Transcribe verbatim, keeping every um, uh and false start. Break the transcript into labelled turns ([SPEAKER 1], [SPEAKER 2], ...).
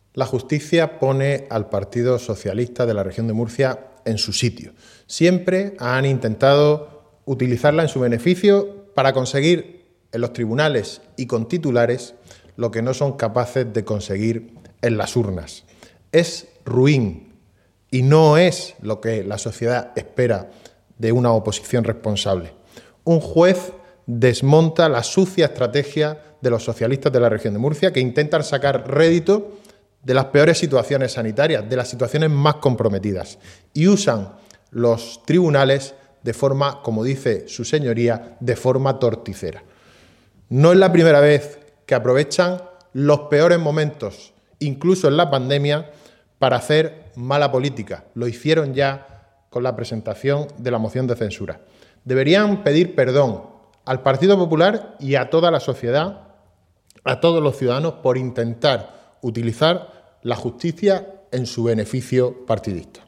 [SPEAKER 1] La justicia pone al Partido Socialista de la región de Murcia en su sitio. Siempre han intentado utilizarla en su beneficio para conseguir en los tribunales y con titulares lo que no son capaces de conseguir en las urnas. Es ruin y no es lo que la sociedad espera de una oposición responsable. Un juez desmonta la sucia estrategia de los socialistas de la región de Murcia que intentan sacar rédito de las peores situaciones sanitarias, de las situaciones más comprometidas, y usan los tribunales de forma, como dice su señoría, de forma torticera. No es la primera vez que aprovechan los peores momentos, incluso en la pandemia, para hacer mala política. Lo hicieron ya con la presentación de la moción de censura. Deberían pedir perdón al Partido Popular y a toda la sociedad, a todos los ciudadanos, por intentar utilizar la justicia en su beneficio partidista.